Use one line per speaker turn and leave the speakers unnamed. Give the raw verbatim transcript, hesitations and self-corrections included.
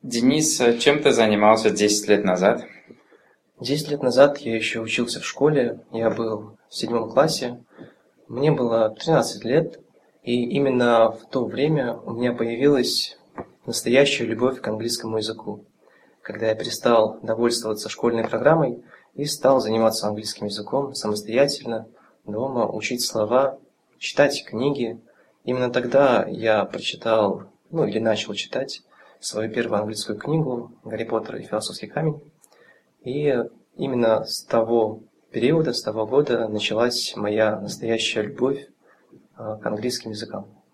Денис, чем ты занимался десять лет назад?
Десять лет назад я еще учился в школе, я был в седьмом классе, мне было тринадцать лет, и именно в то время у меня появилась настоящая любовь к английскому языку, когда я перестал довольствоваться школьной программой и стал заниматься английским языком самостоятельно, дома, учить слова, читать книги. Именно тогда я прочитал, ну или начал читать свою первую английскую книгу «Гарри Поттер и философский камень». И именно с того периода, с того года началась моя настоящая любовь к английским языкам.